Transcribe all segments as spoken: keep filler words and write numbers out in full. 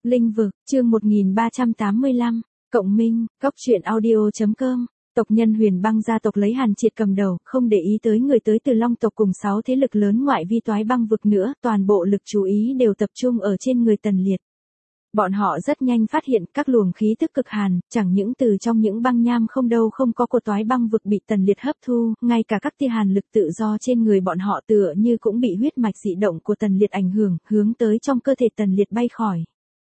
Linh vực, chương một nghìn ba trăm tám mươi lăm, Cộng Minh, Cóc truyện audio.com. Tộc nhân Huyền Băng gia tộc lấy Hàn Triệt cầm đầu, không để ý tới người tới từ Long tộc cùng sáu thế lực lớn ngoại vi Toái Băng vực nữa, toàn bộ lực chú ý đều tập trung ở trên người Tần Liệt. Bọn họ rất nhanh phát hiện các luồng khí tức cực hàn, chẳng những từ trong những băng nham không đâu không có của Toái Băng vực bị Tần Liệt hấp thu, ngay cả các tia hàn lực tự do trên người bọn họ tựa như cũng bị huyết mạch dị động của Tần Liệt ảnh hưởng, hướng tới trong cơ thể Tần Liệt bay khỏi.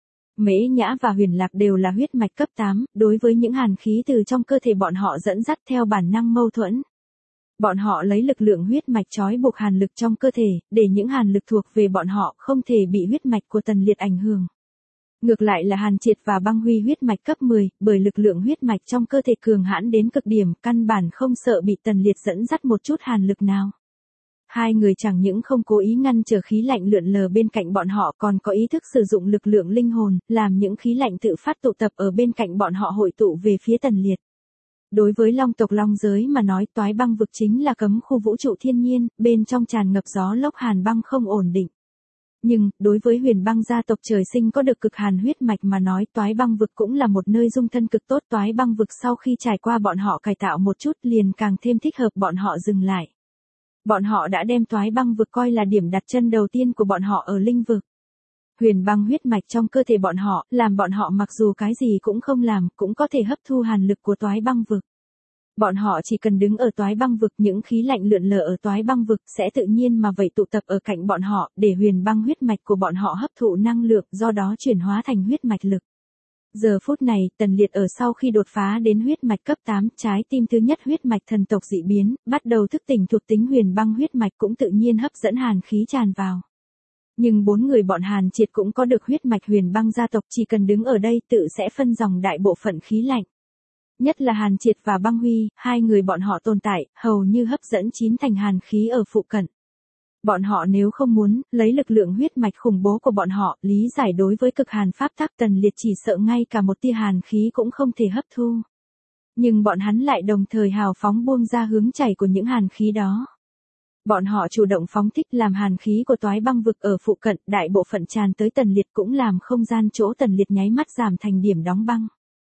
Mễ Nhã và Huyền Lạc đều là huyết mạch cấp tám, đối với những hàn khí từ trong cơ thể bọn họ dẫn dắt theo bản năng mâu thuẫn. Bọn họ lấy lực lượng huyết mạch trói buộc hàn lực trong cơ thể, để những hàn lực thuộc về bọn họ không thể bị huyết mạch của Tần Liệt ảnh hưởng. Ngược lại là Hàn Triệt và Băng Huy huyết mạch cấp mười, bởi lực lượng huyết mạch trong cơ thể cường hãn đến cực điểm, căn bản không sợ bị Tần Liệt dẫn dắt một chút hàn lực nào. Hai người chẳng những không cố ý ngăn trở khí lạnh lượn lờ bên cạnh bọn họ, còn có ý thức sử dụng lực lượng linh hồn, làm những khí lạnh tự phát tụ tập ở bên cạnh bọn họ hội tụ về phía Tần Liệt. Đối với Long tộc Long giới mà nói, Toái Băng vực chính là cấm khu vũ trụ thiên nhiên, bên trong tràn ngập gió lốc hàn băng không ổn định. Nhưng, đối với Huyền Băng gia tộc trời sinh có được cực hàn huyết mạch mà nói, Toái Băng vực cũng là một nơi dung thân cực tốt. Toái Băng vực sau khi trải qua bọn họ cải tạo một chút liền càng thêm thích hợp bọn họ dừng lại. Bọn họ đã đem Toái Băng vực coi là điểm đặt chân đầu tiên của bọn họ ở linh vực. Huyền Băng huyết mạch trong cơ thể bọn họ, làm bọn họ mặc dù cái gì cũng không làm, cũng có thể hấp thu hàn lực của Toái Băng vực. Bọn họ chỉ cần đứng ở Toái Băng vực, những khí lạnh lượn lờ ở Toái Băng vực sẽ tự nhiên mà vậy tụ tập ở cạnh bọn họ, để Huyền Băng huyết mạch của bọn họ hấp thụ năng lượng, do đó chuyển hóa thành huyết mạch lực. Giờ phút này, Tần Liệt ở sau khi đột phá đến huyết mạch cấp tám, trái tim thứ nhất huyết mạch thần tộc dị biến, bắt đầu thức tỉnh thuộc tính Huyền Băng huyết mạch cũng tự nhiên hấp dẫn hàn khí tràn vào. Nhưng bốn người bọn Hàn Triệt cũng có được huyết mạch Huyền Băng gia tộc, chỉ cần đứng ở đây tự sẽ phân dòng đại bộ phận khí lạnh. Nhất là Hàn Triệt và Băng Huy, hai người bọn họ tồn tại, hầu như hấp dẫn chín thành hàn khí ở phụ cận. Bọn họ nếu không muốn, lấy lực lượng huyết mạch khủng bố của bọn họ, lý giải đối với cực hàn pháp tắc, Tần Liệt chỉ sợ ngay cả một tia hàn khí cũng không thể hấp thu. Nhưng bọn hắn lại đồng thời hào phóng buông ra hướng chảy của những hàn khí đó. Bọn họ chủ động phóng thích làm hàn khí của Toái Băng vực ở phụ cận, đại bộ phận tràn tới Tần Liệt cũng làm không gian chỗ Tần Liệt nháy mắt giảm thành điểm đóng băng.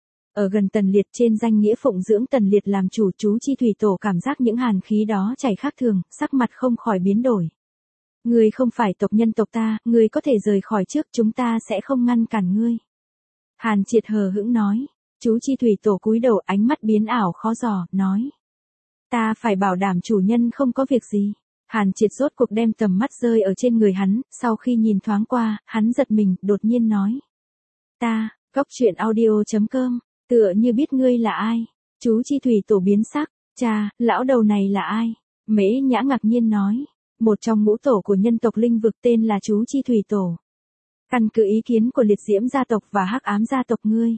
Ở gần Tần Liệt trên danh nghĩa phụng dưỡng Tần Liệt làm chủ, chú Chi Thủy Tổ cảm giác những hàn khí đó chảy khác thường, sắc mặt không khỏi biến đổi. Ngươi không phải tộc nhân tộc ta, ngươi có thể rời khỏi trước, chúng ta sẽ không ngăn cản ngươi. Hàn Triệt hờ hững nói. Chú Chi Thủy Tổ cúi đầu, ánh mắt biến ảo khó dò, nói. Ta phải bảo đảm chủ nhân không có việc gì. Hàn Triệt rốt cuộc đem tầm mắt rơi ở trên người hắn, sau khi nhìn thoáng qua, hắn giật mình, đột nhiên nói. Ta, Cóc truyện audio.com, tựa như biết ngươi là ai. Chú Chi Thủy Tổ biến sắc, cha, lão đầu này là ai? Mễ Nhã ngạc nhiên nói. Một trong ngũ tổ của nhân tộc linh vực tên là chú Chi Thủy Tổ. Căn cứ ý kiến của Liệt Diễm gia tộc và Hắc Ám gia tộc ngươi,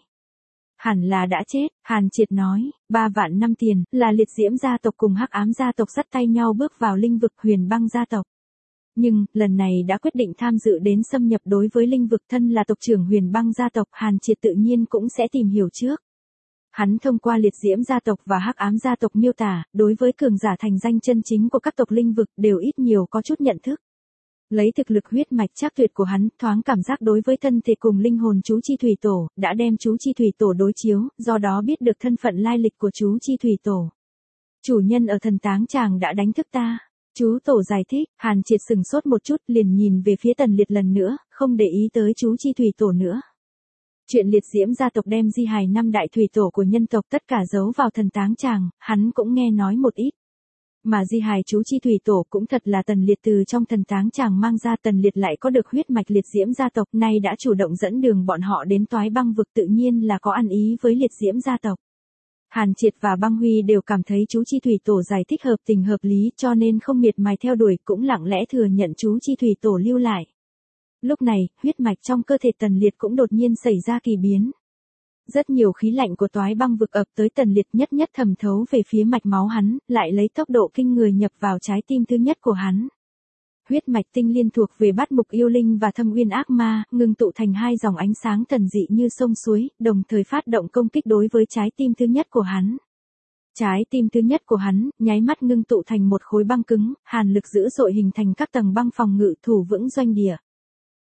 hẳn là đã chết. Hàn Triệt nói, ba vạn năm tiền, là Liệt Diễm gia tộc cùng Hắc Ám gia tộc dắt tay nhau bước vào linh vực Huyền Băng gia tộc. Nhưng, lần này đã quyết định tham dự đến xâm nhập đối với linh vực, thân là tộc trưởng Huyền Băng gia tộc, Hàn Triệt tự nhiên cũng sẽ tìm hiểu trước. Hắn thông qua Liệt Diễm gia tộc và Hắc Ám gia tộc miêu tả, đối với cường giả thành danh chân chính của các tộc linh vực đều ít nhiều có chút nhận thức. Lấy thực lực huyết mạch chắc tuyệt của hắn, thoáng cảm giác đối với thân thể cùng linh hồn chú Chi Thủy Tổ, đã đem chú Chi Thủy Tổ đối chiếu, do đó biết được thân phận lai lịch của chú Chi Thủy Tổ. Chủ nhân ở thần táng tràng đã đánh thức ta. Chú Tổ giải thích. Hàn Triệt sừng sốt một chút, liền nhìn về phía Tần Liệt lần nữa, không để ý tới chú Chi Thủy Tổ nữa. Chuyện Liệt Diễm gia tộc đem di hài năm đại thủy tổ của nhân tộc tất cả giấu vào thần táng tràng, hắn cũng nghe nói một ít. Mà di hài chú Chi Thủy Tổ cũng thật là Tần Liệt từ trong thần táng tràng mang ra. Tần Liệt lại có được huyết mạch Liệt Diễm gia tộc, nay đã chủ động dẫn đường bọn họ đến Toái Băng vực, tự nhiên là có ăn ý với Liệt Diễm gia tộc. Hàn Triệt và Băng Huy đều cảm thấy chú Chi Thủy Tổ giải thích hợp tình hợp lý, cho nên không miệt mài theo đuổi, cũng lặng lẽ thừa nhận chú Chi Thủy Tổ lưu lại. Lúc này, huyết mạch trong cơ thể Tần Liệt cũng đột nhiên xảy ra kỳ biến. Rất nhiều khí lạnh của Toái Băng vực ập tới Tần Liệt, nhất nhất thẩm thấu về phía mạch máu hắn, lại lấy tốc độ kinh người nhập vào trái tim thứ nhất của hắn. Huyết mạch tinh liên thuộc về Bát Mục yêu linh và Thâm Uyên ác ma, ngưng tụ thành hai dòng ánh sáng thần dị như sông suối, đồng thời phát động công kích đối với trái tim thứ nhất của hắn. Trái tim thứ nhất của hắn, nháy mắt ngưng tụ thành một khối băng cứng, hàn lực dữ dội hình thành các tầng băng phòng ngự thủ vững doanh địa.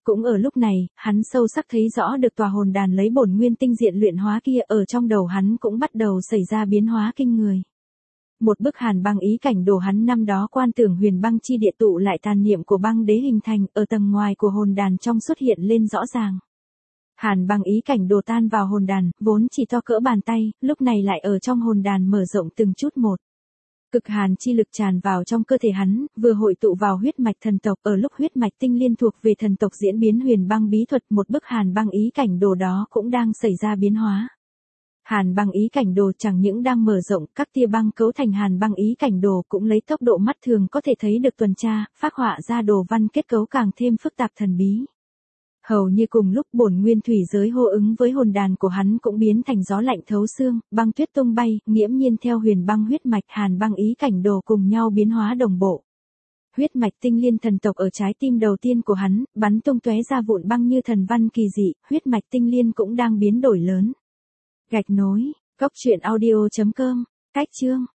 Cũng ở lúc này, hắn sâu sắc thấy rõ được tòa hồn đàn lấy bổn nguyên tinh diện luyện hóa kia ở trong đầu hắn cũng bắt đầu xảy ra biến hóa kinh người. Một bức hàn băng ý cảnh đồ hắn năm đó quan tưởng huyền băng chi địa tụ lại tàn niệm của băng đế hình thành ở tầng ngoài của hồn đàn trong xuất hiện lên rõ ràng. Hàn băng ý cảnh đồ tan vào hồn đàn, vốn chỉ to cỡ bàn tay, lúc này lại ở trong hồn đàn mở rộng từng chút một. Cực hàn chi lực tràn vào trong cơ thể hắn, vừa hội tụ vào huyết mạch thần tộc, ở lúc huyết mạch tinh liên thuộc về thần tộc diễn biến huyền băng bí thuật, một bức hàn băng ý cảnh đồ đó cũng đang xảy ra biến hóa. Hàn băng ý cảnh đồ chẳng những đang mở rộng, các tia băng cấu thành hàn băng ý cảnh đồ cũng lấy tốc độ mắt thường có thể thấy được tuần tra, phác họa ra đồ văn kết cấu càng thêm phức tạp thần bí. Hầu như cùng lúc bổn nguyên thủy giới hô ứng với hồn đàn của hắn cũng biến thành gió lạnh thấu xương, băng tuyết tung bay, nghiễm nhiên theo huyền băng huyết mạch hàn băng ý cảnh đồ cùng nhau biến hóa đồng bộ. Huyết mạch tinh liên thần tộc ở trái tim đầu tiên của hắn, bắn tung tóe ra vụn băng như thần văn kỳ dị, huyết mạch tinh liên cũng đang biến đổi lớn. Gạch nối, góc truyện audio chấm com, cách chương